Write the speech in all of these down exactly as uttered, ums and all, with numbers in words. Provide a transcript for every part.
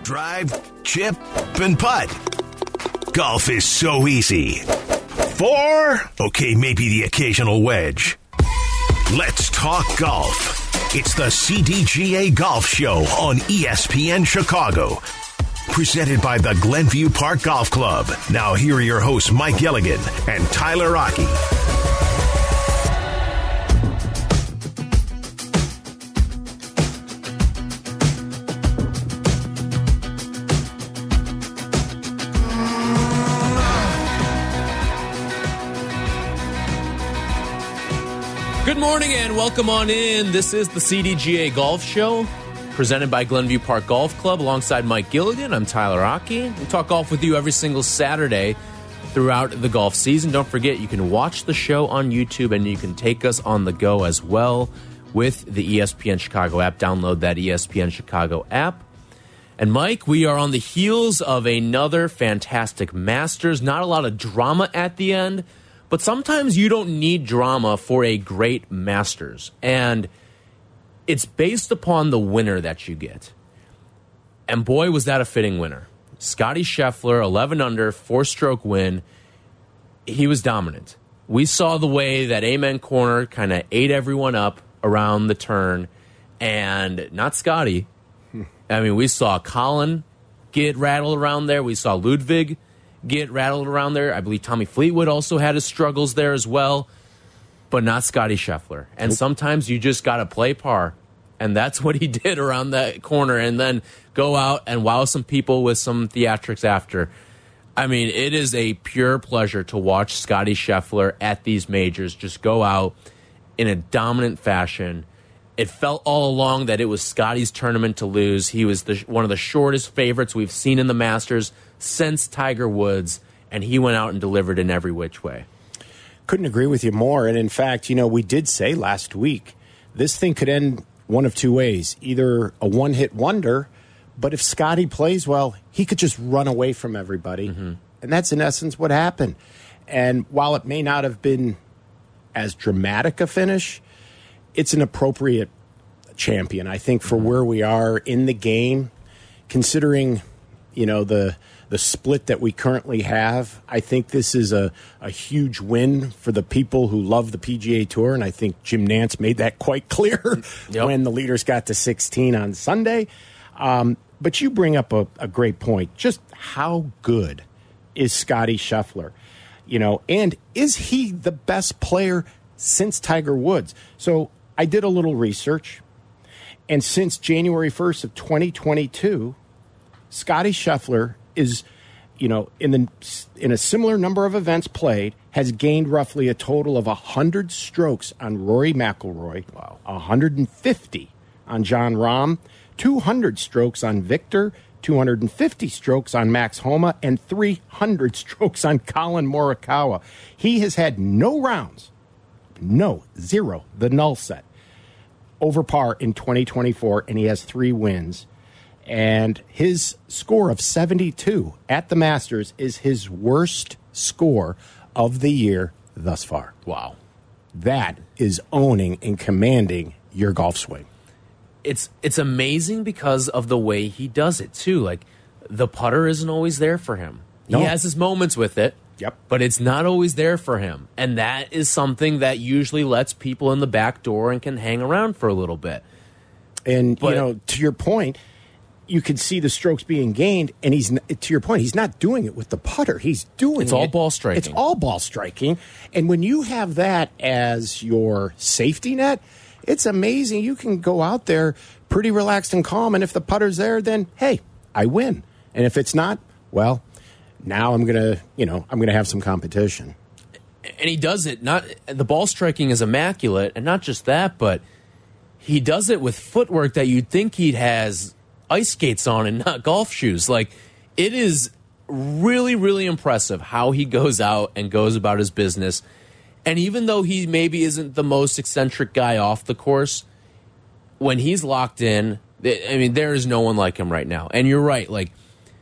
drive, chip, and putt. Golf is so easy. Four? Okay, maybe the occasional wedge. Let's talk golf. It's the C D G A Golf Show on E S P N Chicago. Presented by the Glenview Park Golf Club. Now here are your hosts, Mike Gilligan and Tyler Rocky. Good morning and welcome on in. This is the C D G A Golf Show, presented by Glenview Park Golf Club, alongside Mike Gilligan. I'm Tyler Rocky. We talk golf with you every single Saturday throughout the golf season. Don't forget, you can watch the show on YouTube and you can take us on the go as well with the E S P N Chicago app. Download that E S P N Chicago app. And Mike, we are on the heels of another fantastic Masters. Not a lot of drama at the end, but sometimes you don't need drama for a great Masters. And it's based upon the winner that you get. And boy, was that a fitting winner. Scottie Scheffler, eleven under, four-stroke win. He was dominant. We saw the way that Amen Corner kind of ate everyone up around the turn. And not Scottie. I mean, we saw Colin get rattled around there. We saw Ludwig get rattled around there. I believe Tommy Fleetwood also had his struggles there as well, but not Scottie Scheffler. And nope. Sometimes you just got to play par, and that's what he did around that corner, and then go out and wow some people with some theatrics after. I mean, it is a pure pleasure to watch Scottie Scheffler at these majors just go out in a dominant fashion. It felt all along that it was Scottie's tournament to lose. He was the, one of the shortest favorites we've seen in the Masters since Tiger Woods, and he went out and delivered in every which way. Couldn't agree with you more. And in fact, you know, we did say last week, this thing could end one of two ways. Either a one-hit wonder, but if Scottie plays well, he could just run away from everybody. Mm-hmm. And that's in essence what happened. And while it may not have been as dramatic a finish, it's an appropriate champion, I think, for where we are in the game, considering, you know, the the split that we currently have. I think this is a, a huge win for the people who love the P G A Tour, and I think Jim Nantz made that quite clear yep. when the leaders got to sixteen on Sunday. Um, but you bring up a, a great point. Just how good is Scottie Scheffler? You know, and is he the best player since Tiger Woods? So I did a little research, and since January first of twenty twenty-two, Scottie Scheffler is, you know, in the in a similar number of events played, has gained roughly a total of one hundred strokes on Rory McIlroy, wow. one hundred fifty on Jon Rahm, two hundred strokes on Victor, two hundred fifty strokes on Max Homa, and three hundred strokes on Colin Morikawa. He has had no rounds, no, zero, the null set, over par in twenty twenty-four, and he has three wins. And his score of seventy-two at the Masters is his worst score of the year thus far. Wow. That is owning and commanding your golf swing. It's it's amazing because of the way he does it, too. Like, the putter isn't always there for him. He no. has his moments with it, yep. but it's not always there for him. And that is something that usually lets people in the back door and can hang around for a little bit. And, but, you know, to your point, you can see the strokes being gained, and he's, to your point, he's not doing it with the putter. He's doing it's it. all ball striking. It's all ball striking. And when you have that as your safety net, it's amazing. You can go out there pretty relaxed and calm, and if the putter's there, then, hey, I win. And if it's not, well, now I'm going to, you know, I'm going to have some competition. And he does it, not the ball striking is immaculate, and not just that, but he does it with footwork that you'd think he has ice skates on and not golf shoes. Like, it is really, really impressive how he goes out and goes about his business. And even though he maybe isn't the most eccentric guy off the course, when he's locked in, I mean, there is no one like him right now. And you're right. Like,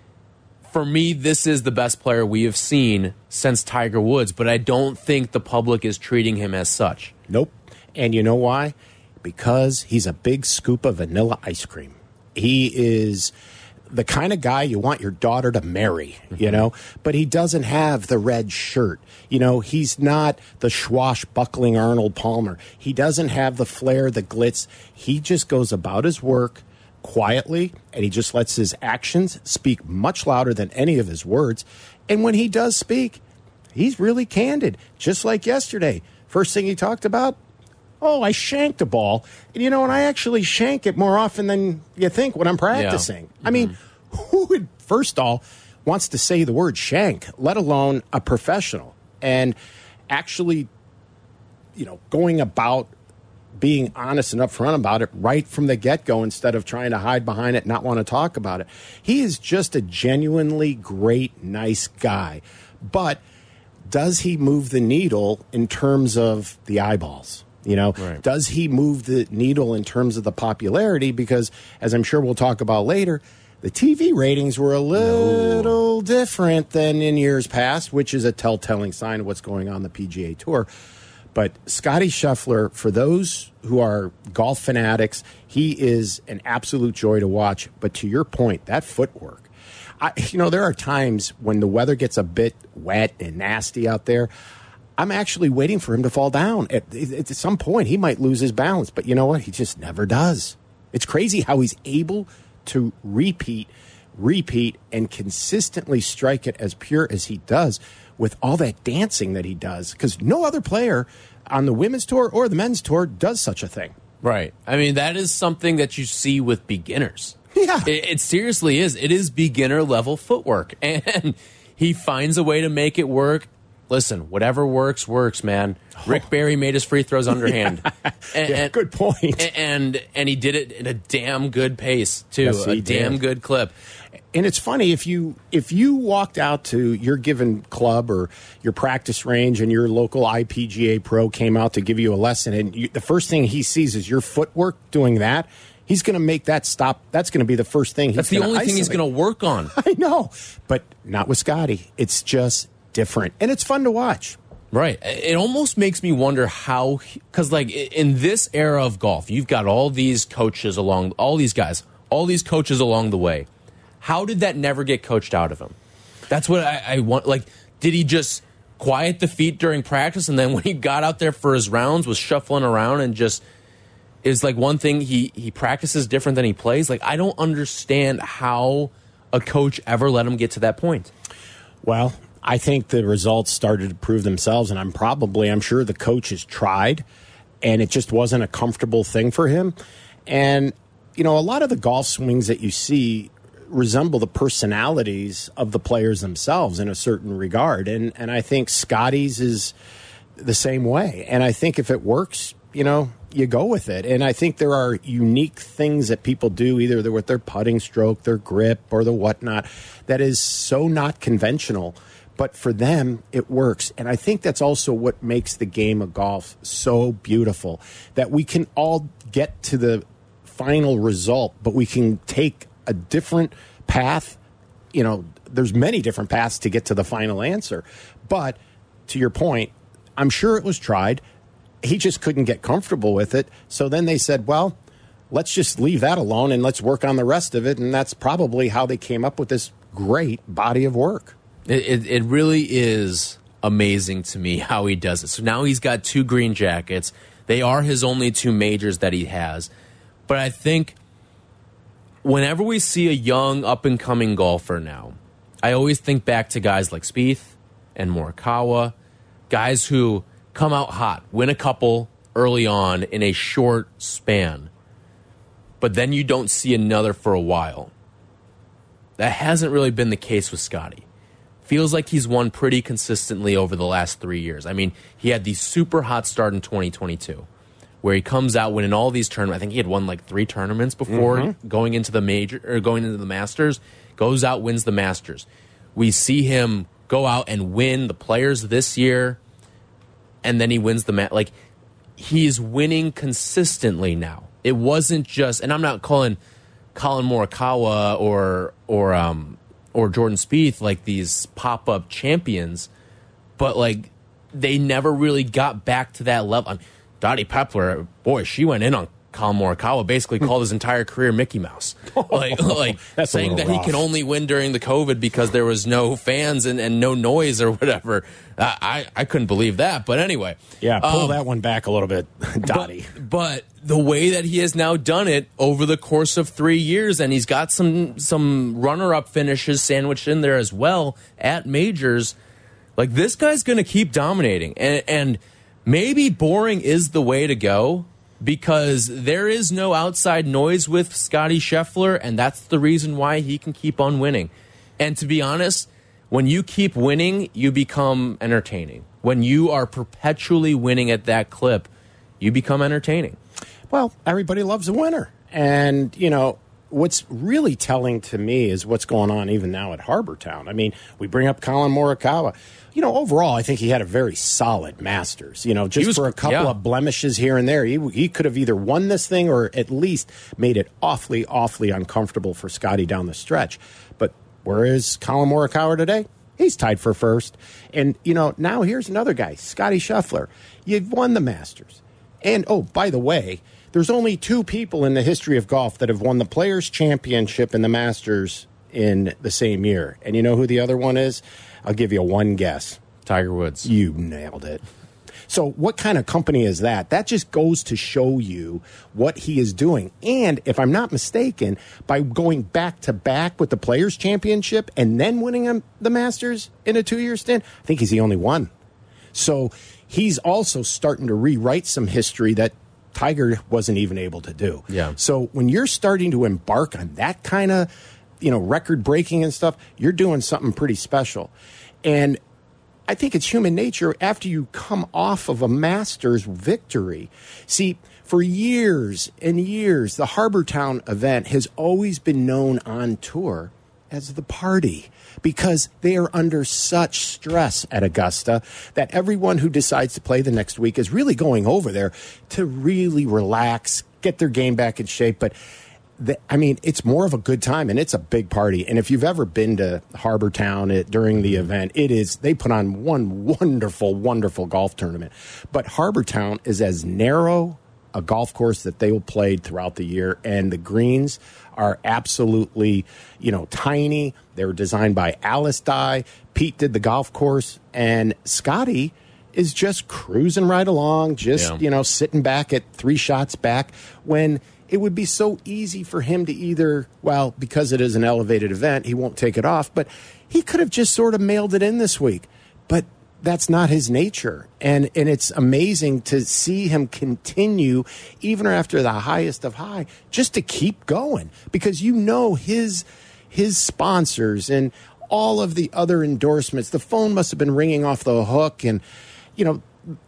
for me, this is the best player we have seen since Tiger Woods, but I don't think the public is treating him as such. Nope. And you know why? Because he's a big scoop of vanilla ice cream. He is the kind of guy you want your daughter to marry, Mm-hmm. you know, but he doesn't have the red shirt. You know, he's not the swashbuckling Arnold Palmer. He doesn't have the flair, the glitz. He just goes about his work quietly, and he just lets his actions speak much louder than any of his words. And when he does speak, he's really candid, just like yesterday. First thing he talked about, oh, I shanked a ball. And, you know, and I actually shank it more often than you think when I'm practicing. Yeah. Mm-hmm. I mean, who would, first all, wants to say the word shank, let alone a professional? And actually, you know, going about being honest and upfront about it right from the get-go instead of trying to hide behind it and not want to talk about it. He is just a genuinely great, nice guy. But does he move the needle in terms of the eyeballs? You know, right. Does he move the needle in terms of the popularity? Because, as I'm sure we'll talk about later, the T V ratings were a little no. different than in years past, which is a telltale sign of what's going on in the P G A Tour. But Scottie Scheffler, for those who are golf fanatics, he is an absolute joy to watch. But to your point, that footwork, I, you know, there are times when the weather gets a bit wet and nasty out there. I'm actually waiting for him to fall down. At, at some point, he might lose his balance. But you know what? He just never does. It's crazy how he's able to repeat, repeat, and consistently strike it as pure as he does with all that dancing that he does. Because no other player on the women's tour or the men's tour does such a thing. Right. I mean, that is something that you see with beginners. Yeah. It, it seriously is. It is beginner level footwork. And he finds a way to make it work. Listen, whatever works, works, man. Oh. Rick Barry made his free throws underhand. Yeah. And, yeah, and, good point. And and he did it in a damn good pace, too. Yes, a he damn did. good clip. And it's funny, if you if you walked out to your given club or your practice range and your local I P G A pro came out to give you a lesson, and you, the first thing he sees is your footwork doing that, he's going to make that stop. That's going to be the first thing he's That's the only isolate. thing he's going to work on. I know, but not with Scottie. It's just different, and it's fun to watch. Right. It almost makes me wonder how, because like in this era of golf, you've got all these coaches along, all these guys, all these coaches along the way. How did that never get coached out of him? That's what I, I want. Like, did he just quiet the feet during practice, and then when he got out there for his rounds was shuffling around and just is like one thing he, he practices different than he plays? Like, I don't understand how a coach ever let him get to that point. Well, I think the results started to prove themselves, and I'm probably, I'm sure the coach has tried, and it just wasn't a comfortable thing for him. And, you know, a lot of the golf swings that you see resemble the personalities of the players themselves in a certain regard. And, and I think Scottie's is the same way. And I think if it works, you know, you go with it. And I think there are unique things that people do, either with their putting stroke, their grip, or the whatnot, that is so not conventional. But for them, it works. And I think that's also what makes the game of golf so beautiful, that we can all get to the final result, but we can take a different path. You know, there's many different paths to get to the final answer. But to your point, I'm sure it was tried. He just couldn't get comfortable with it. So then they said, well, let's just leave that alone and let's work on the rest of it. And that's probably how they came up with this great body of work. It, it, it really is amazing to me how he does it. So now he's got two green jackets. They are his only two majors that he has. But I think whenever we see a young, up-and-coming golfer now, I always think back to guys like Spieth and Morikawa, guys who come out hot, win a couple early on in a short span, but then you don't see another for a while. That hasn't really been the case with Scottie. Feels like he's won pretty consistently over the last three years. I mean, he had the super hot start in twenty twenty-two, where he comes out winning all these tournaments. I think he had won like three tournaments before mm-hmm. going into the major or going into the Masters. Goes out, wins the Masters. We see him go out and win the Players this year, and then he wins the match. Like, he's winning consistently now. It wasn't just, and I'm not calling Colin Morikawa or or um or Jordan Spieth like these pop up champions, but like they never really got back to that level. I mean, Dottie Pepler, boy, she went in on Colin Morikawa basically called his entire career Mickey Mouse. Like, like That's saying that rough. he can only win during the COVID because there was no fans and, and no noise or whatever. I, I, I couldn't believe that. But anyway. Yeah, pull um, that one back a little bit, Dottie. But, but the way that he has now done it over the course of three years, and he's got some, some runner-up finishes sandwiched in there as well at majors, like this guy's going to keep dominating. And, and maybe boring is the way to go, because there is no outside noise with Scottie Scheffler, and that's the reason why he can keep on winning. And to be honest, when you keep winning, you become entertaining. When you are perpetually winning at that clip, you become entertaining. Well, everybody loves a winner. And, you know, what's really telling to me is what's going on even now at Harbor Town. I mean, we bring up Colin Morikawa. You know, overall, I think he had a very solid Masters. You know, just was, for a couple yeah. of blemishes here and there, he, he could have either won this thing or at least made it awfully, awfully uncomfortable for Scotty down the stretch. But where is Colin Morikawa today? He's tied for first. And, you know, now here's another guy, Scottie Scheffler. You've won the Masters. And, oh, by the way, there's only two people in the history of golf that have won the Players' Championship and the Masters in the same year. And you know who the other one is? I'll give you one guess. Tiger Woods. You nailed it. So what kind of company is that? That just goes to show you what he is doing. And if I'm not mistaken, by going back to back with the Players' Championship and then winning the Masters in a two-year stint, I think he's the only one. So he's also starting to rewrite some history that Tiger wasn't even able to do. Yeah. So when you're starting to embark on that kind of, you know, record breaking and stuff, you're doing something pretty special. And I think it's human nature after you come off of a Masters victory. See, for years and years, the Harbor Town event has always been known on tour as the party, because they are under such stress at Augusta that everyone who decides to play the next week is really going over there to really relax, get their game back in shape. But the, I mean, it's more of a good time, and it's a big party. And if you've ever been to Harbor Town it, during the event, it is, they put on one wonderful, wonderful golf tournament. But Harbor Town is as narrow a golf course that they will play throughout the year, and the greens are absolutely, you know, tiny. They were designed by Alice Dye. Pete did the golf course, and Scotty is just cruising right along, just, yeah. you know, sitting back at three shots back, when it would be so easy for him to either, well, because it is an elevated event, he won't take it off, but he could have just sort of mailed it in this week. But that's not his nature. And and it's amazing to see him continue, even after the highest of high, just to keep going. Because you know his his sponsors and all of the other endorsements, the phone must have been ringing off the hook, and, you know,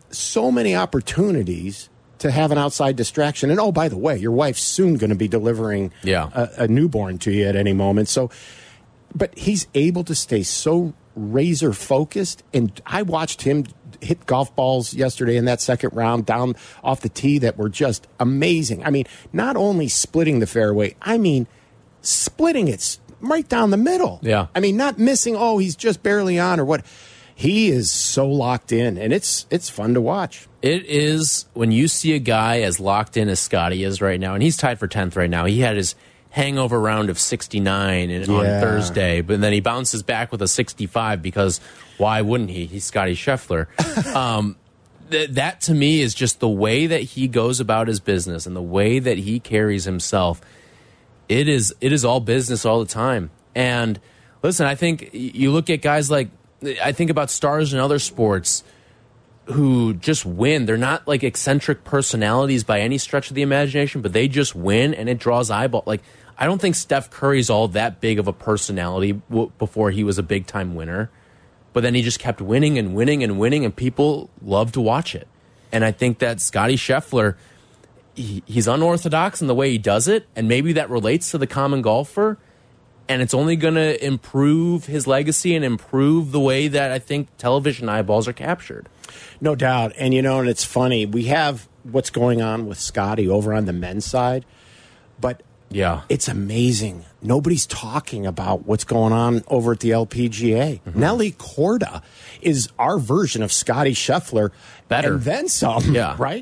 so many opportunities to have an outside distraction. And, oh, by the way, your wife's soon going to be delivering yeah. a, a newborn to you at any moment. So, but he's able to stay so razor focused, and I watched him hit golf balls yesterday in that second round down off the tee that were just amazing. I mean, not only splitting the fairway, I mean splitting it right down the middle. Yeah. I mean, not missing, oh, he's just barely on or what. He is so locked in, and it's it's fun to watch. It is, when you see a guy as locked in as Scotty is right now, and he's tied for tenth right now. He had his hangover round of sixty-nine in, yeah. on Thursday, but then he bounces back with a sixty-five, because why wouldn't he? He's Scottie Scheffler. um, th that to me is just the way that he goes about his business and the way that he carries himself. It is it is all business all the time. And listen, I think you look at guys like, I think about stars in other sports who just win. They're not like eccentric personalities by any stretch of the imagination, but they just win, and it draws eyeball. Like, I don't think Steph Curry's all that big of a personality w before he was a big-time winner. But then he just kept winning and winning and winning, and people love to watch it. And I think that Scottie Scheffler, he, he's unorthodox in the way he does it, and maybe that relates to the common golfer, and it's only going to improve his legacy and improve the way that I think television eyeballs are captured. No doubt. And, you know, and it's funny. We have what's going on with Scotty over on the men's side, but yeah, it's amazing. Nobody's talking about what's going on over at the L P G A. Mm-hmm. Nelly Korda is our version of Scottie Scheffler. Better. And then some, yeah. right?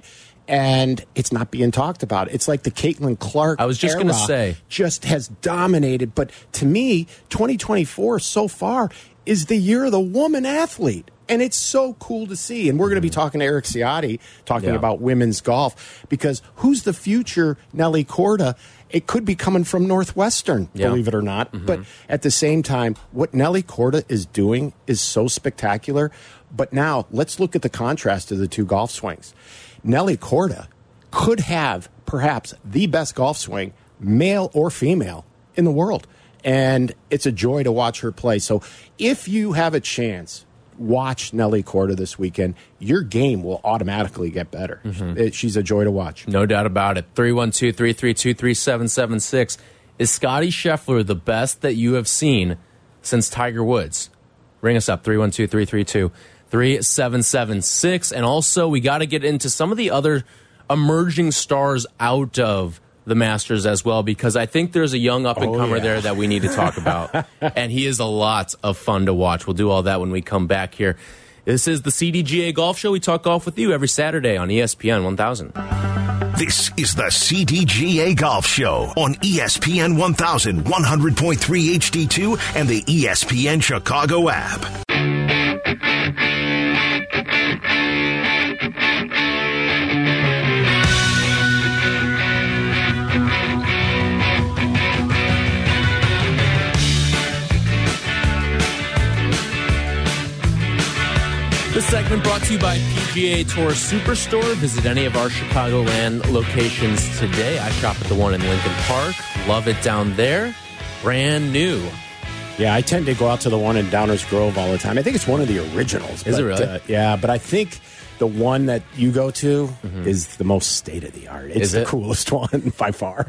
and it's not being talked about. It's like the Caitlin Clark I was just era going to say. just has dominated. But to me, twenty twenty-four so far is the year of the woman athlete. And it's so cool to see. And we're going to be talking to Eric Ciotti, talking Yeah. about women's golf, because who's the future Nelly Korda? It could be coming from Northwestern, Yeah. believe it or not. Mm-hmm. But at the same time, what Nelly Korda is doing is so spectacular. But now let's look at the contrast of the two golf swings. Nelly Korda could have perhaps the best golf swing, male or female, in the world. And it's a joy to watch her play. So if you have a chance, watch Nelly Korda this weekend. Your game will automatically get better. Mm-hmm. It, she's a joy to watch. No doubt about it. three one two, three three two, three seven seven six. Is Scotty Scheffler the best that you have seen since Tiger Woods? Ring us up, three one two, three three two, three seven seven six. And also, we got to get into some of the other emerging stars out of the Masters as well, because I think there's a young up-and-comer Oh, yeah. there that we need to talk about. And he is a lot of fun to watch. We'll do all that when we come back here. This is the C D G A Golf Show. We talk golf with you every Saturday on E S P N one thousand. This is the C D G A Golf Show on E S P N one thousand, one hundred point three H D two and the E S P N Chicago app. This segment brought to you by P G A Tour Superstore. Visit any of our Chicagoland locations today. I shop at the one in Lincoln Park. Love it down there. Brand new. Yeah, I tend to go out to the one in Downers Grove all the time. I think it's one of the originals. Is but, it really? Uh, yeah, but I think the one that you go to mm-hmm. is the most state-of-the-art. It's Is the it? coolest one by far.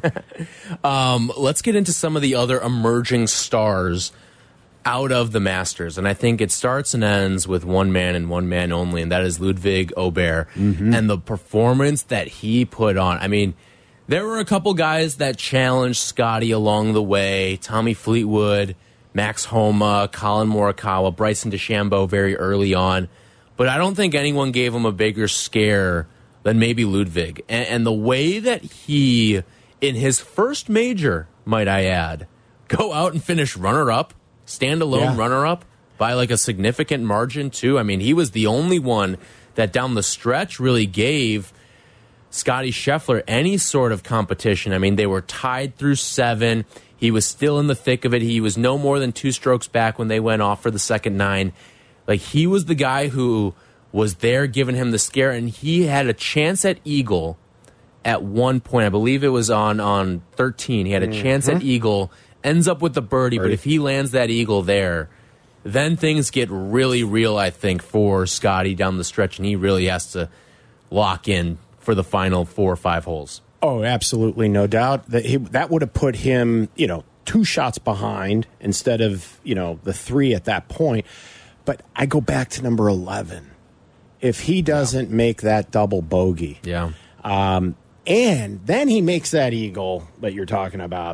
Um, let's get into some of the other emerging stars out of the Masters. And I think it starts and ends with one man and one man only, and that is Ludwig Aubert. Mm-hmm. And the performance that he put on. I mean, there were a couple guys that challenged Scotty along the way. Tommy Fleetwood, Max Homa, Colin Morikawa, Bryson DeChambeau very early on. But I don't think anyone gave him a bigger scare than maybe Ludwig. And, and the way that he, in his first major, might I add, go out and finish runner-up, standalone Yeah. runner-up by like a significant margin, too. I mean, he was the only one that down the stretch really gave Scotty Scheffler any sort of competition. I mean, they were tied through seven. He was still in the thick of it. He was no more than two strokes back when they went off for the second nine. Like, he was the guy who was there giving him the scare, and he had a chance at eagle at one point. I believe it was on, on thirteen. He had a mm-hmm. chance at eagle, ends up with the birdie, birdie, but if he lands that eagle there, then things get really real, I think, for Scotty down the stretch, and he really has to lock in for the final four or five holes. Oh, absolutely, no doubt. That he, that would have put him, you know, two shots behind instead of, you know, the three at that point. But I go back to number eleven. If he doesn't yeah. make that double bogey, yeah, um, and then he makes that eagle that you're talking about,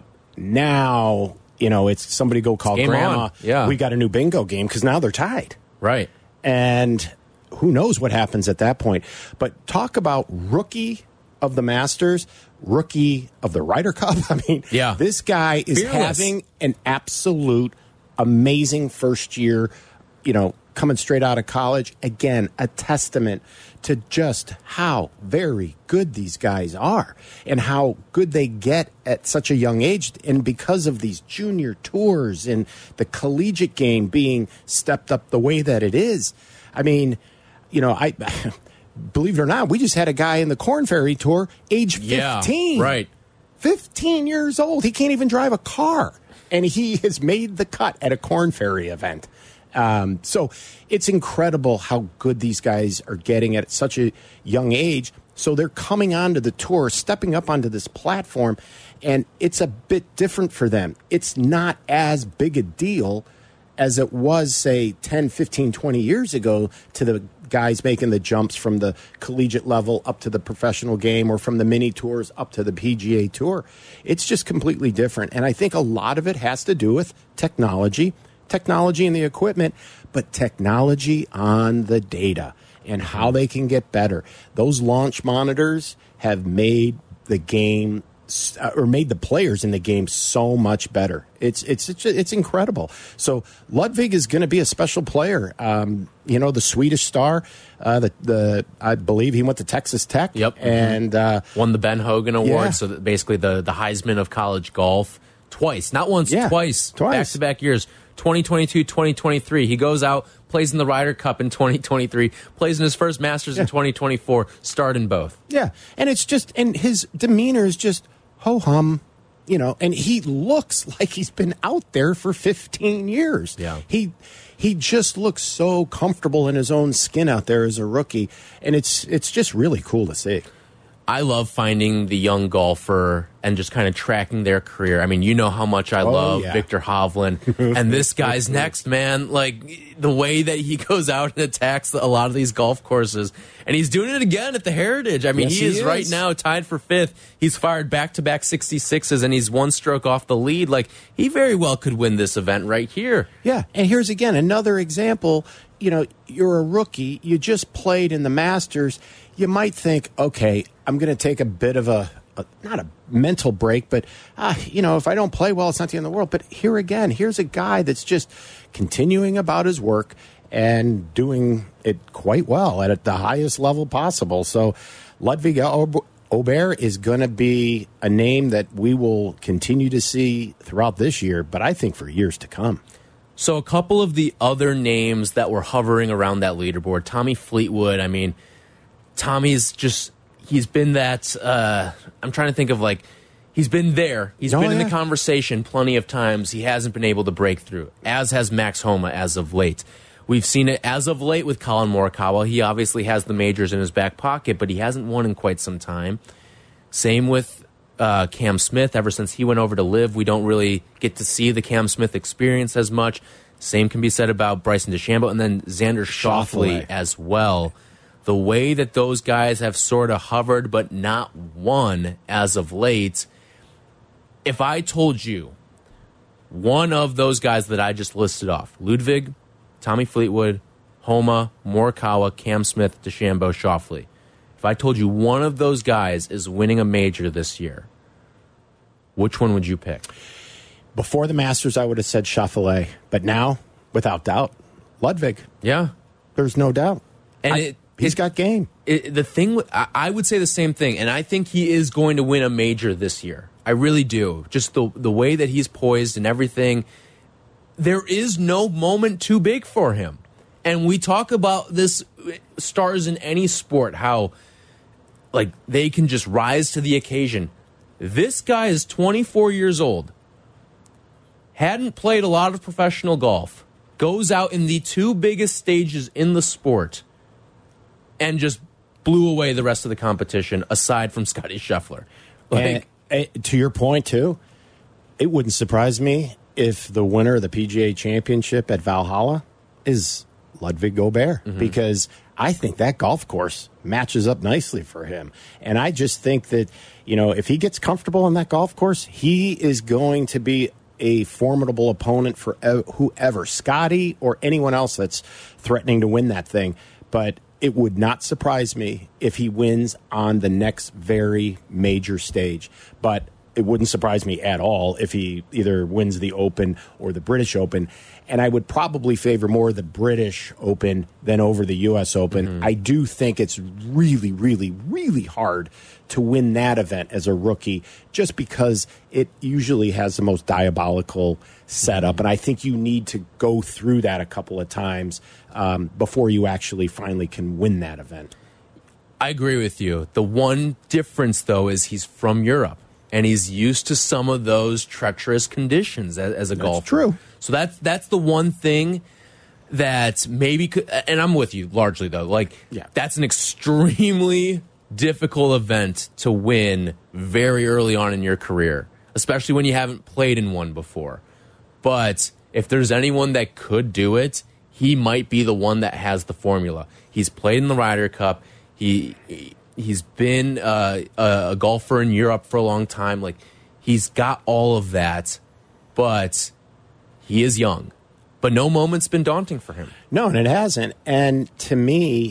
now, you know, it's somebody go call grandma. On. Yeah. We got a new bingo game because now they're tied. Right. And who knows what happens at that point. But talk about rookie of the Masters, rookie of the Ryder Cup. I mean, yeah. this guy is Fearless. having an absolute amazing first year, you know, coming straight out of college. Again, a testament to just how very good these guys are and how good they get at such a young age. And because of these junior tours and the collegiate game being stepped up the way that it is, I mean, you know, I believe it or not, we just had a guy in the Korn Ferry Tour, age fifteen. Yeah, right. fifteen years old. He can't even drive a car. And he has made the cut at a Korn Ferry event. Um, so it's incredible how good these guys are getting at such a young age. So they're coming onto the tour, stepping up onto this platform, and it's a bit different for them. It's not as big a deal as it was, say, ten, fifteen, twenty years ago to the guys making the jumps from the collegiate level up to the professional game or from the mini tours up to the P G A Tour. It's just completely different. And I think a lot of it has to do with technology, technology and the equipment, but technology on the data. and how they can get better. Those launch monitors have made the game or made the players in the game so much better. It's it's it's, it's incredible. So Ludwig is going to be a special player. Um, you know, the Swedish star, uh, the the I believe he went to Texas Tech. Yep, and uh, won the Ben Hogan Award. Yeah. So that basically the the Heisman of college golf twice, not once, Yeah, twice, twice. back to back years. twenty twenty-two, twenty twenty-three. He goes out, plays in the Ryder Cup in twenty twenty-three, plays in his first Masters Yeah. in twenty twenty-four, starred in both. Yeah, and it's just, and his demeanor is just ho-hum, you know, and he looks like he's been out there for fifteen years. Yeah. He he just looks so comfortable in his own skin out there as a rookie, and it's it's just really cool to see. I love finding the young golfer and just kind of tracking their career. I mean, you know how much I Oh, love yeah. Victor Hovland, and this guy's next, man. Like the way that he goes out and attacks a lot of these golf courses, and he's doing it again at the Heritage. I mean, Yes, he, he is, is. right now tied for fifth. He's fired back-to-back sixty-sixes, and he's one stroke off the lead. Like he very well could win this event right here. Yeah, and here's again another example. You know, you're a rookie. You just played in the Masters. You might think, okay, I'm going to take a bit of a, a not a mental break, but uh, you know, if I don't play well, it's not the end of the world. But here again, here's a guy that's just continuing about his work and doing it quite well at the highest level possible. So, Ludwig Aubert is going to be a name that we will continue to see throughout this year, but I think for years to come. So a couple of the other names that were hovering around that leaderboard, Tommy Fleetwood, I mean, Tommy's just, he's been that, uh, I'm trying to think of like, he's been there. He's Oh, been in yeah. the conversation plenty of times. He hasn't been able to break through, as has Max Homa as of late. We've seen it as of late with Colin Morikawa. He obviously has the majors in his back pocket, but he hasn't won in quite some time. Same with uh, Cam Smith. Ever since he went over to Live, we don't really get to see the Cam Smith experience as much. Same can be said about Bryson DeChambeau and then Xander Schauffele Schauffele. as well. The way that those guys have sort of hovered but not won as of late, if I told you one of those guys that I just listed off, Ludwig, Tommy Fleetwood, Homa, Morikawa, Cam Smith, DeChambeau, Schauffele, if I told you one of those guys is winning a major this year, which one would you pick? Before the Masters, I would have said Schauffele, but now, without doubt, Ludwig. Yeah. There's no doubt. And I- it, he's it- got game. It, the thing, with- I, I would say the same thing, and I think he is going to win a major this year. I really do. Just the the way that he's poised and everything. There is no moment too big for him. And we talk about this, stars in any sport, how like they can just rise to the occasion. This guy is twenty-four years old, hadn't played a lot of professional golf, goes out in the two biggest stages in the sport, and just blew away the rest of the competition, aside from Scotty Scheffler. Like, And, uh, to your point, too, it wouldn't surprise me if the winner of the P G A Championship at Valhalla is Ludwig Aubert, Mm-hmm. because I think that golf course matches up nicely for him. And I just think that, you know, if he gets comfortable on that golf course, he is going to be a formidable opponent for uh, whoever, Scotty or anyone else that's threatening to win that thing. But it would not surprise me if he wins on the next very major stage. But it wouldn't surprise me at all if he either wins the Open or the British Open. And I would probably favor more the British Open than over the U S Open. Mm-hmm. I do think it's really, really, really hard to win that event as a rookie, just because it usually has the most diabolical setup. And I think you need to go through that a couple of times um, before you actually finally can win that event. I agree with you. The one difference, though, is he's from Europe, and he's used to some of those treacherous conditions as, as a golfer. true. So that's that's the one thing that maybe could, and I'm with you largely, though. Like, Yeah. that's an extremely difficult event to win very early on in your career, especially when you haven't played in one before. But if there's anyone that could do it, he might be the one that has the formula. He's played in the Ryder Cup. He he's been uh, a golfer in Europe for a long time. Like, he's got all of that, but he is young. But no moment's been daunting for him. No, and it hasn't. And to me,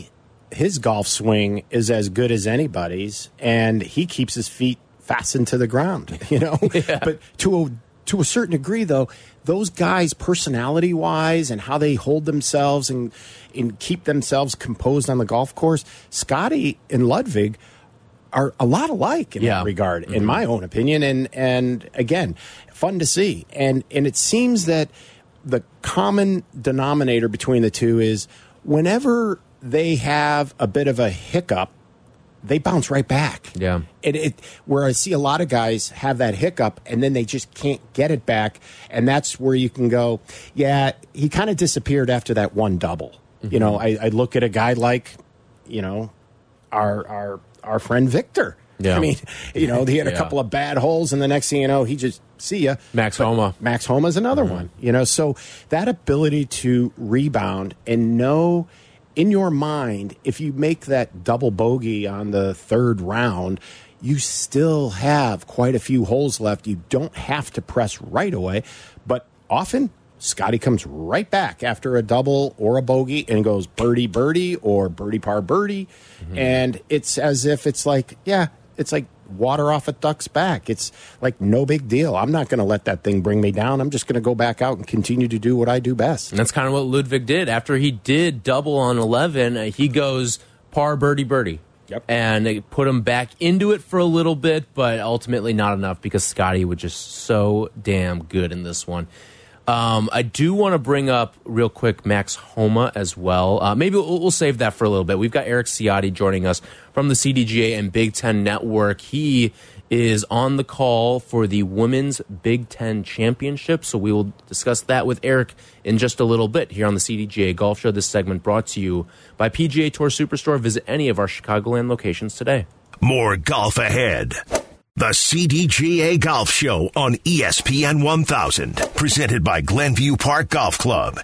his golf swing is as good as anybody's, and he keeps his feet fastened to the ground, you know. Yeah. But to a to a certain degree, though, those guys, personality wise, and how they hold themselves and and keep themselves composed on the golf course, Scotty and Ludwig are a lot alike in yeah. that regard, mm-hmm. in my own opinion. And and again, fun to see. And and it seems that the common denominator between the two is whenever they have a bit of a hiccup, they bounce right back. Yeah. It, it where I see a lot of guys have that hiccup and then they just can't get it back, and that's where you can go, yeah, he kind of disappeared after that one double. Mm-hmm. You know, I, I look at a guy like, you know, our our our friend Victor. Yeah. I mean, you know, he had a yeah. couple of bad holes, and the next thing you know, he just see ya. Max But Homa. Max Homa is another mm-hmm. one. You know, so that ability to rebound and know in your mind, if you make that double bogey on the third round, you still have quite a few holes left. You don't have to press right away, but often Scotty comes right back after a double or a bogey and goes birdie birdie or birdie par birdie, mm-hmm. and it's as if it's like, yeah, it's like water off a duck's back. It's like no big deal. I'm not going to let that thing bring me down. I'm just going to go back out and continue to do what I do best. And that's kind of what Ludwig did. After he did double on eleven, uh, he goes par birdie birdie. Yep. And they put him back into it for a little bit, but ultimately not enough because Scotty was just so damn good in this one. Um, I do want to bring up real quick Max Homa as well. Uh, maybe we'll, we'll save that for a little bit. We've got Eric Ciotti joining us from the C D G A and Big Ten Network. He is on the call for the Women's Big Ten Championship, so we will discuss that with Eric in just a little bit here on the C D G A Golf Show. This segment brought to you by P G A Tour Superstore. Visit any of our Chicagoland locations today. More golf ahead. The C D G A Golf Show on E S P N one thousand, presented by Glenview Park Golf Club.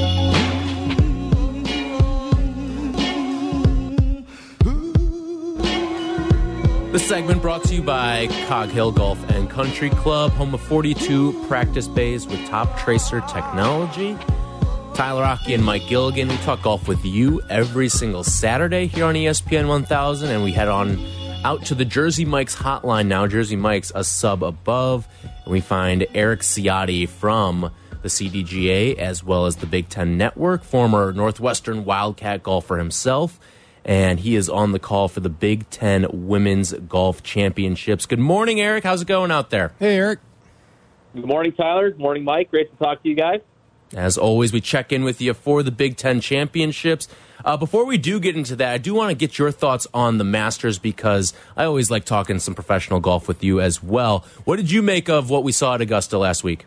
This segment brought to you by Cog Hill Golf and Country Club, home of forty-two practice bays with top tracer technology. Tyler Rocky and Mike Gilligan, we talk golf with you every single Saturday here on E S P N one thousand, and we head on out to the Jersey Mike's hotline now. Jersey Mike's a sub above, and we find Eric Ciotti from the C D G A as well as the Big Ten Network, former Northwestern Wildcat golfer himself, and he is on the call for the Big Ten Women's Golf Championships. Good morning, Eric. How's it going out there? Hey, Eric. Good morning, Tyler. Good morning, Mike. Great to talk to you guys. As always, we check in with you for the Big Ten Championships. Uh, before we do get into that, I do want to get your thoughts on the Masters because I always like talking some professional golf with you as well. What did you make of what we saw at Augusta last week?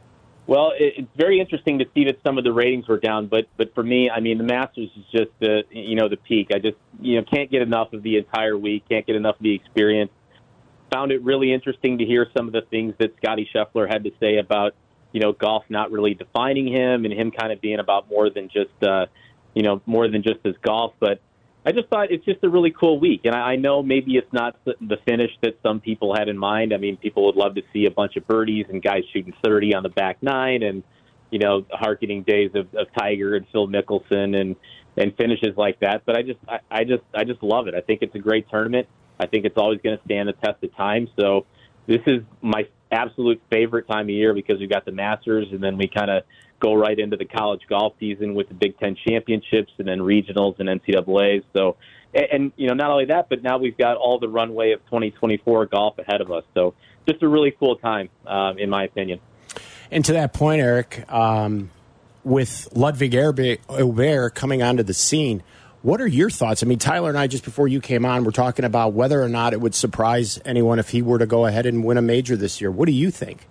Well, it, it's very interesting to see that some of the ratings were down, but but for me, I mean, the Masters is just the you know the peak. I just you know can't get enough of the entire week, can't get enough of the experience. Found it really interesting to hear some of the things that Scotty Scheffler had to say about you know golf not really defining him and him kind of being about more than just uh, you know more than just his golf. But I just thought it's just a really cool week, and I, I know maybe it's not the finish that some people had in mind. I mean, people would love to see a bunch of birdies and guys shooting thirty on the back nine, and you know, hearkening days of, of Tiger and Phil Mickelson and and finishes like that. But I just, I, I just, I just love it. I think it's a great tournament. I think it's always going to stand the test of time. So this is my absolute favorite time of year because we've got the Masters, and then we kind of go right into the college golf season with the Big Ten championships and then regionals and N C double A's. So, and, and, you know, not only that, but now we've got all the runway of twenty twenty-four golf ahead of us. So just a really cool time, um, in my opinion. And to that point, Eric, um, with Ludwig Aberg coming onto the scene, what are your thoughts? I mean, Tyler and I, just before you came on, were talking about whether or not it would surprise anyone if he were to go ahead and win a major this year. What do you think?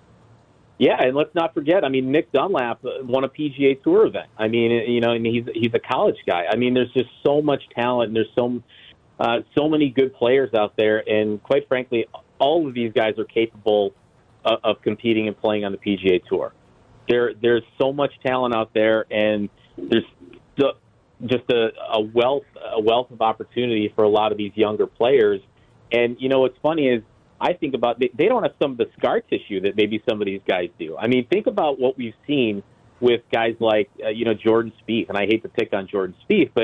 Yeah, and let's not forget, I mean, Nick Dunlap won a P G A Tour event. I mean, you know, and he's he's a college guy. I mean, there's just so much talent, and there's so uh, so many good players out there, and quite frankly, all of these guys are capable of, of competing and playing on the P G A Tour. There, there's so much talent out there, and there's just a, a wealth a wealth of opportunity for a lot of these younger players. And, you know, what's funny is, I think about they, they don't have some of the scar tissue that maybe some of these guys do. I mean, think about what we've seen with guys like, uh, you know, Jordan Spieth. And I hate to pick on Jordan Spieth, but,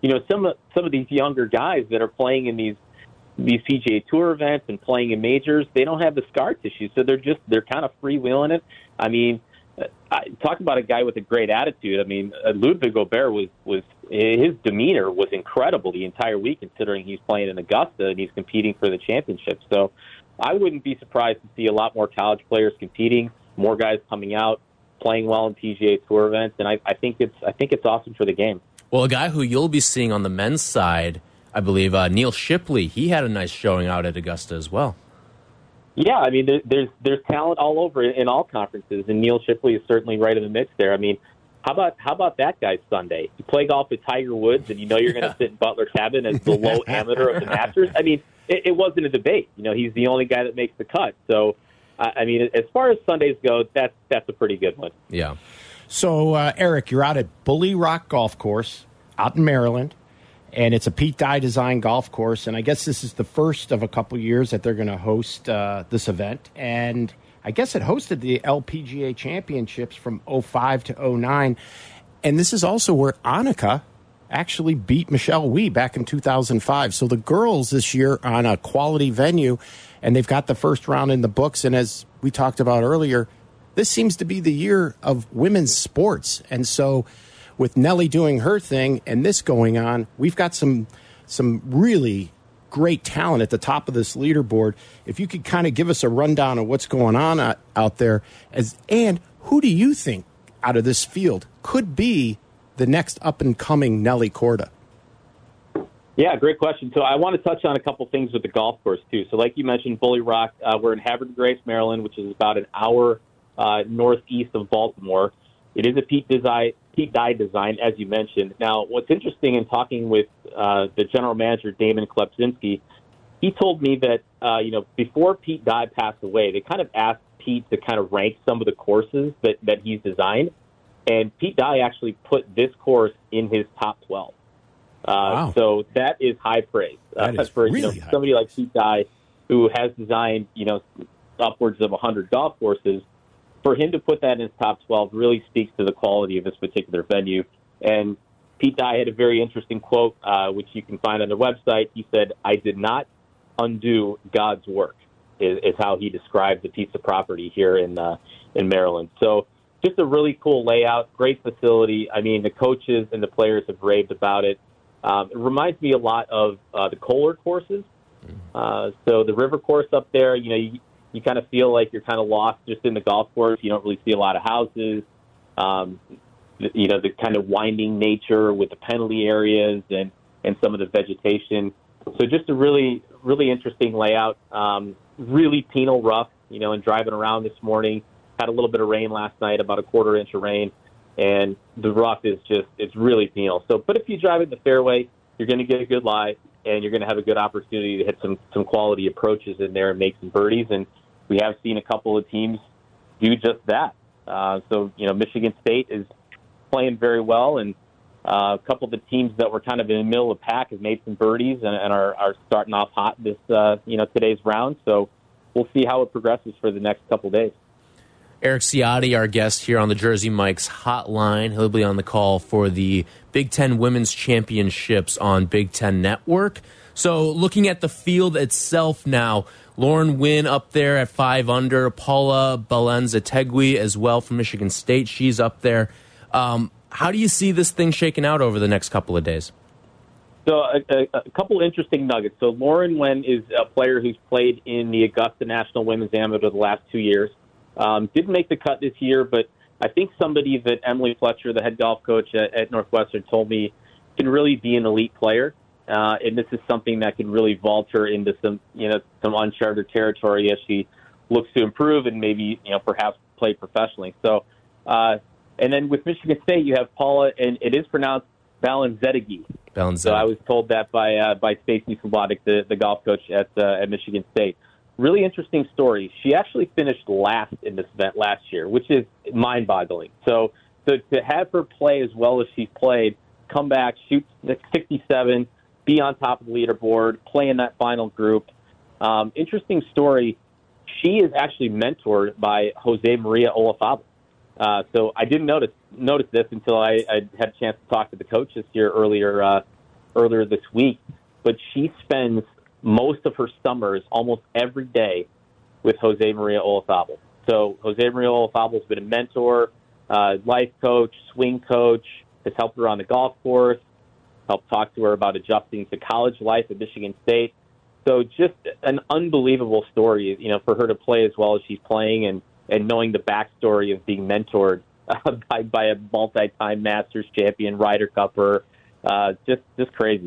you know, some of, some of these younger guys that are playing in these these P G A Tour events and playing in majors, they don't have the scar tissue, so they're just they're kind of freewheeling it. I mean, I, talk about a guy with a great attitude. I mean, uh, Ludwig Gobert was was his demeanor was incredible the entire week, considering he's playing in Augusta and he's competing for the championship. So, I wouldn't be surprised to see a lot more college players competing, more guys coming out, playing well in P G A Tour events, and I, I think it's I think it's awesome for the game. Well, a guy who you'll be seeing on the men's side, I believe, uh, Neil Shipley. He had a nice showing out at Augusta as well. Yeah, I mean, there, there's there's talent all over in all conferences, and Neil Shipley is certainly right in the mix there. I mean, how about how about that guy Sunday? You play golf with Tiger Woods, and you know you're going to sit in Butler Cabin as the low amateur of the Masters. I mean, it, it wasn't a debate. You know, he's the only guy that makes the cut. So, uh, I mean, as far as Sundays go, that's that's a pretty good one. Yeah. So, uh, Eric, you're out at Bully Rock Golf Course out in Maryland. And it's a Pete Dye design golf course. And I guess this is the first of a couple years that they're going to host uh, this event. And I guess it hosted the L P G A Championships from oh five to oh nine. And this is also where Annika actually beat Michelle Wie back in two thousand five. So the girls this year are on a quality venue, and they've got the first round in the books. And as we talked about earlier, this seems to be the year of women's sports. And so with Nelly doing her thing and this going on, we've got some some really great talent at the top of this leaderboard. If you could kind of give us a rundown of what's going on out, out there, as and who do you think out of this field could be the next up-and-coming Nelly Korda? Yeah, great question. So I want to touch on a couple things with the golf course, too. So like you mentioned, Bully Rock, uh, we're in Havertide Grace, Maryland, which is about an hour uh, northeast of Baltimore. It is a Pete design, Pete Dye design, as you mentioned. Now, what's interesting in talking with uh, the general manager, Damon Klepczynski, he told me that, uh, you know, before Pete Dye passed away, they kind of asked Pete to kind of rank some of the courses that, that he's designed. And Pete Dye actually put this course in his top twelve. Uh, wow. So that is high praise. That uh, is for really you know, high somebody praise. like Pete Dye, who has designed, you know, upwards of one hundred golf courses. For him to put that in his top twelve really speaks to the quality of this particular venue. And Pete Dye had a very interesting quote, uh, which you can find on their website. He said, "I did not undo God's work," is, is how he described the piece of property here in uh, in Maryland. So just a really cool layout, great facility. I mean, the coaches and the players have raved about it. Um, it reminds me a lot of uh, the Kohler courses. Uh, so the river course up there, you know, you, you kind of feel like you're kind of lost just in the golf course. You don't really see a lot of houses. Um, the, you know, the kind of winding nature with the penalty areas and, and some of the vegetation. So just a really, really interesting layout. Um, really penal rough, you know, and driving around this morning. Had a little bit of rain last night, about a quarter inch of rain. And the rough is just, it's really penal. So, but if you drive it in the fairway, you're going to get a good lie, and you're going to have a good opportunity to hit some, some quality approaches in there and make some birdies. And we have seen a couple of teams do just that. Uh, so, you know, Michigan State is playing very well, and uh, a couple of the teams that were kind of in the middle of the pack have made some birdies and, and are, are starting off hot this, uh, you know, today's round. So we'll see how it progresses for the next couple of days. Eric Ciotti, our guest here on the Jersey Mike's hotline. He'll be on the call for the Big Ten Women's Championships on Big Ten Network. So looking at the field itself now, Lauren Wynn up there at five under, Paula Balenza-Tegui as well from Michigan State. She's up there. Um, how do you see this thing shaking out over the next couple of days? So a, a, a couple interesting nuggets. So Lauren Wynn is a player who's played in the Augusta National Women's Amateur the last two years. Um, didn't make the cut this year, but I think somebody that Emily Fletcher, the head golf coach at, at Northwestern, told me can really be an elite player. Uh, and this is something that can really vault her into some, you know, some uncharted territory as she looks to improve and maybe, you know, perhaps play professionally. So, uh, and then with Michigan State, you have Paula, and it is pronounced Balenza-Tegui. Balenza. So I was told that by uh, by Stacy Slobodic, the, the golf coach at uh, at Michigan State. Really interesting story. She actually finished last in this event last year, which is mind-boggling. So, so to have her play as well as she's played, come back, shoot sixty-seven, be on top of the leaderboard, play in that final group. Um, interesting story. She is actually mentored by Jose Maria Olafable. Uh, so I didn't notice notice this until I, I had a chance to talk to the coaches here earlier uh, earlier this week, but she spends most of her summers almost every day with Jose Maria Olazabal. So Jose Maria Olazabal has been a mentor, uh, life coach, swing coach, has helped her on the golf course, helped talk to her about adjusting to college life at Michigan State. So just an unbelievable story, you know, for her to play as well as she's playing, and, and knowing the backstory of being mentored uh, by, by a multi-time Masters champion, Ryder Cupper. Uh, just, just crazy.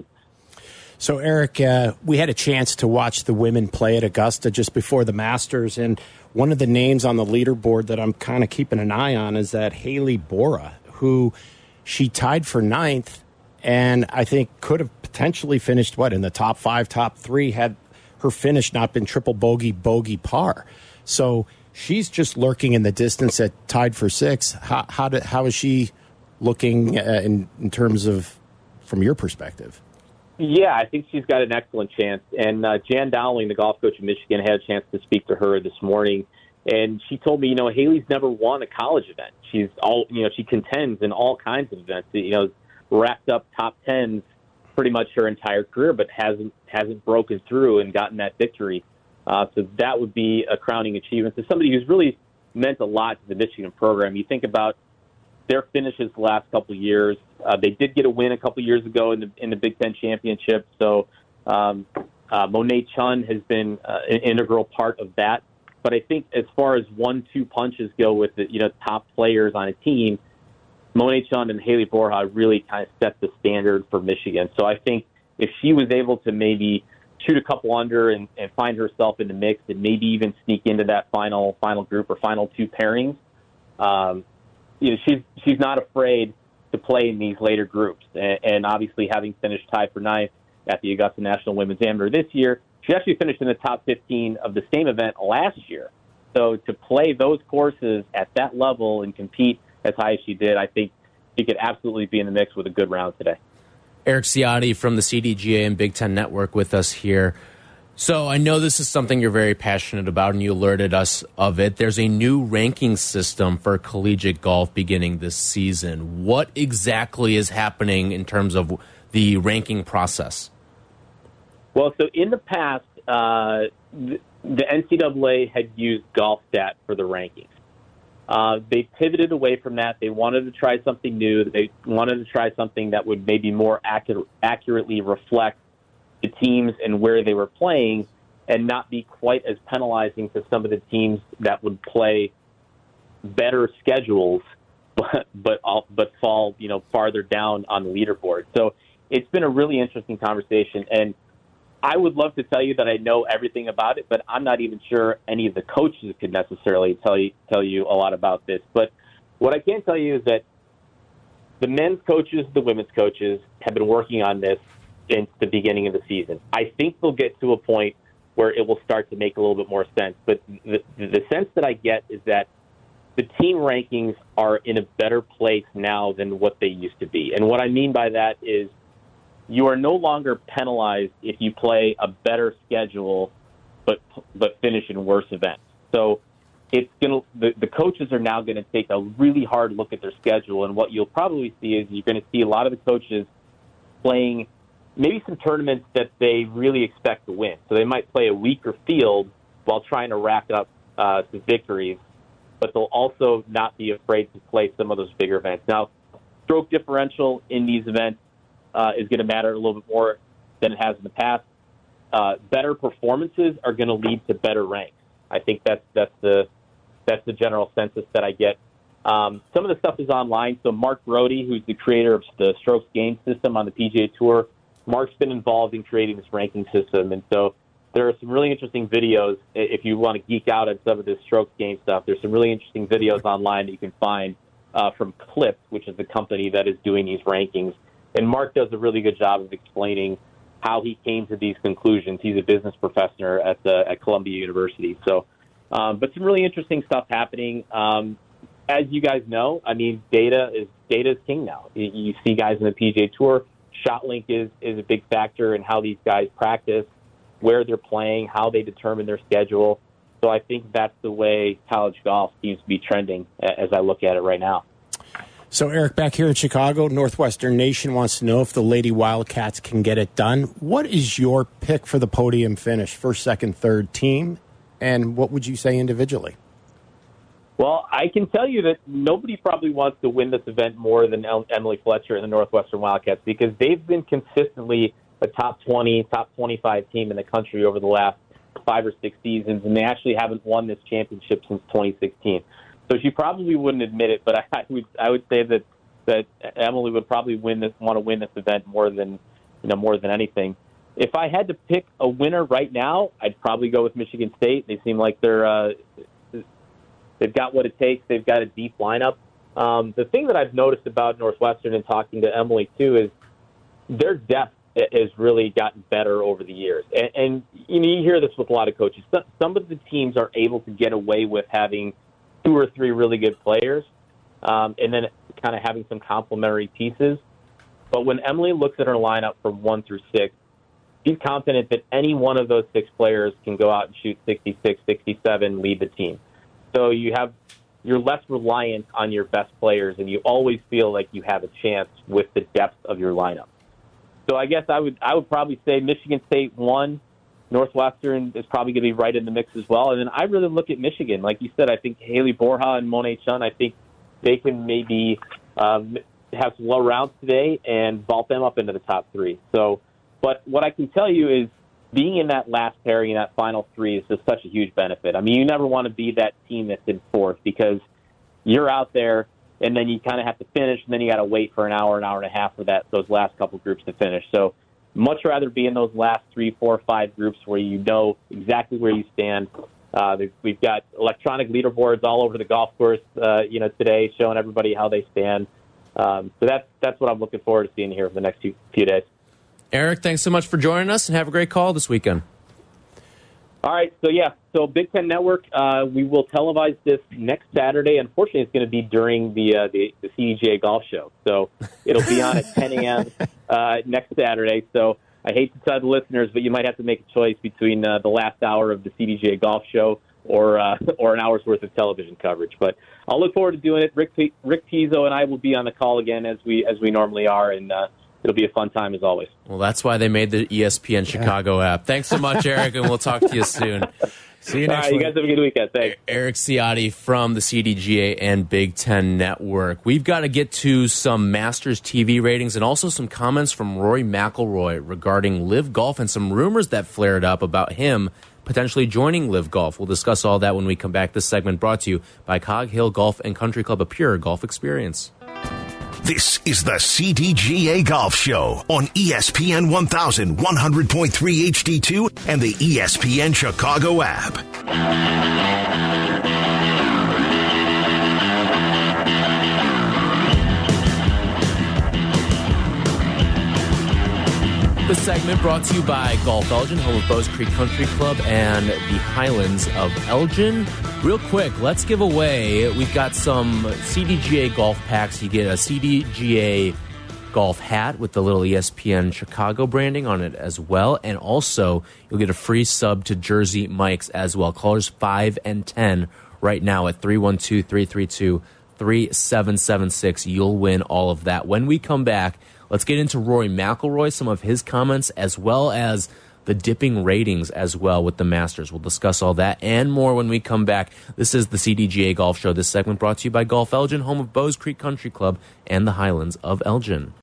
So, Eric, uh, we had a chance to watch the women play at Augusta just before the Masters, and one of the names on the leaderboard that I'm kind of keeping an eye on is that Haley Bora, who she tied for ninth, and I think could have potentially finished, what, in the top five, top three, had her finish not been triple bogey, bogey par. So she's just lurking in the distance at tied for six. How, how, do, how is she looking uh, in, in terms of, from your perspective? Yeah, I think she's got an excellent chance. And uh, Jan Dowling, the golf coach of Michigan, had a chance to speak to her this morning. And she told me, you know, Haley's never won a college event. She's all, you know, she contends in all kinds of events. You know, racked up top tens pretty much her entire career, but hasn't hasn't broken through and gotten that victory. Uh, so that would be a crowning achievement to somebody who's really meant a lot to the Michigan program. You think about their finishes the last couple of years. Uh, they did get a win a couple of years ago in the in the Big Ten championship. So um, uh, Monet Chun has been uh, an integral part of that. But I think as far as one-two punches go with the you know top players on a team, Monet Chun and Haley Bora really kind of set the standard for Michigan. So I think if she was able to maybe shoot a couple under and, and find herself in the mix and maybe even sneak into that final final group or final two pairings, um, you know, she's she's not afraid to play in these later groups. And, and obviously, having finished tied for ninth at the Augusta National Women's Amateur this year, she actually finished in the top fifteen of the same event last year. So to play those courses at that level and compete as high as she did, I think she could absolutely be in the mix with a good round today. Eric Ciotti from the C D G A and Big Ten Network with us here. So I know this is something you're very passionate about, and you alerted us of it. There's a new ranking system for collegiate golf beginning this season. What exactly is happening in terms of the ranking process? Well, so in the past, uh, the, the N C double A had used GolfStat for the rankings. Uh, they pivoted away from that. They wanted to try something new. They wanted to try something that would maybe more accurate, accurately reflect the teams and where they were playing, and not be quite as penalizing to some of the teams that would play better schedules, but but but fall you know farther down on the leaderboard. So it's been a really interesting conversation, and I would love to tell you that I know everything about it, but I'm not even sure any of the coaches could necessarily tell you tell you a lot about this. But what I can tell you is that the men's coaches, the women's coaches have been working on this since the beginning of the season. I think they'll get to a point where it will start to make a little bit more sense. But the, the sense that I get is that the team rankings are in a better place now than what they used to be. And what I mean by that is you are no longer penalized if you play a better schedule but but finish in worse events. So it's gonna the, the coaches are now going to take a really hard look at their schedule, and what you'll probably see is you're going to see a lot of the coaches playing maybe some tournaments that they really expect to win. So they might play a weaker field while trying to rack up uh, some victories, but they'll also not be afraid to play some of those bigger events. Now, stroke differential in these events uh, is going to matter a little bit more than it has in the past. Uh, better performances are going to lead to better ranks. I think that's that's the that's the general census that I get. Um, some of the stuff is online. So Mark Brody, who's the creator of the Strokes game system on the P G A Tour, Mark's been involved in creating this ranking system, and so there are some really interesting videos. If you want to geek out on some of this Strokes game stuff, there's some really interesting videos online that you can find uh, from Clip, which is the company that is doing these rankings. And Mark does a really good job of explaining how he came to these conclusions. He's a business professor at the, at Columbia University. So, um, but some really interesting stuff happening. Um, as you guys know, I mean, data is data is king now. You, you see guys in the P G A Tour. ShotLink is, is a big factor in how these guys practice, where they're playing, how they determine their schedule. So I think that's the way college golf seems to be trending as I look at it right now. So, Eric, back here in Chicago, Northwestern Nation wants to know if the Lady Wildcats can get it done. What is your pick for the podium finish, first, second, third team, and what would you say individually? Well, I can tell you that nobody probably wants to win this event more than Emily Fletcher and the Northwestern Wildcats because they've been consistently a top twenty, top twenty-five team in the country over the last five or six seasons, and they actually haven't won this championship since twenty sixteen. So she probably wouldn't admit it, but I, I would I would say that, that Emily would probably win this want to win this event more than you know more than anything. If I had to pick a winner right now, I'd probably go with Michigan State. They seem like they're uh, they've got what it takes. They've got a deep lineup. Um, the thing that I've noticed about Northwestern and talking to Emily too is their depth has really gotten better over the years. And, and you know, you hear this with a lot of coaches. Some of the teams are able to get away with having two or three really good players, um, and then kind of having some complementary pieces. But when Emily looks at her lineup from one through six, she's confident that any one of those six players can go out and shoot sixty-six, sixty-seven, lead the team. So you have, you're less reliant on your best players, and you always feel like you have a chance with the depth of your lineup. So I guess I would I would probably say Michigan State won. Northwestern is probably going to be right in the mix as well. And then I really look at Michigan. Like you said, I think Haley Borja and Monet Chun, I think they can maybe um, have some low rounds today and vault them up into the top three. So, but what I can tell you is being in that last pairing, in that final three, is just such a huge benefit. I mean, you never want to be that team that's in fourth because you're out there and then you kind of have to finish, and then you got to wait for an hour, an hour and a half for that those last couple groups to finish. So much rather be in those last three, four, five groups where you know exactly where you stand. Uh, we've got electronic leaderboards all over the golf course, uh, you know, today showing everybody how they stand. Um, so that's that's what I'm looking forward to seeing here for the next few, few days. Eric, thanks so much for joining us, and have a great call this weekend. All right, so yeah, so Big Ten Network, uh, we will televise this next Saturday. Unfortunately, it's going to be during the uh, the, the C D G A Golf Show, so it'll be on at ten a.m. uh, next Saturday. So I hate to tell the listeners, but you might have to make a choice between uh, the last hour of the C D G A Golf Show or uh, or an hour's worth of television coverage. But I'll look forward to doing it. Rick P- Rick Pizzo and I will be on the call again as we as we normally are, and uh, it'll be a fun time as always. Well, that's why they made the E S P N Chicago yeah. app. Thanks so much, Eric, and we'll talk to you soon. See you next All right, week. you guys have a good weekend. Thanks. Eric Ciotti from the C D G A and Big Ten Network. We've got to get to some Masters T V ratings and also some comments from Rory McIlroy regarding Live Golf and some rumors that flared up about him potentially joining Live Golf. We'll discuss all that when we come back. This segment brought to you by Cog Hill Golf and Country Club, a pure golf experience. This is the C D G A Golf Show on E S P N one thousand one hundred point three H D two and the E S P N Chicago app. This segment brought to you by Golf Elgin, home of Bowes Creek Country Club and the Highlands of Elgin. Real quick, let's give away, we've got some C D G A golf packs. You get a C D G A golf hat with the little E S P N Chicago branding on it as well. And also, you'll get a free sub to Jersey Mike's as well. Callers five and ten right now at three one two, three three two, three seven seven six. You'll win all of that. When we come back, let's get into Rory McIlroy, some of his comments, as well as the dipping ratings as well with the Masters. We'll discuss all that and more when we come back. This is the C D G A Golf Show. This segment brought to you by Golf Elgin, home of Bowes Creek Country Club and the Highlands of Elgin.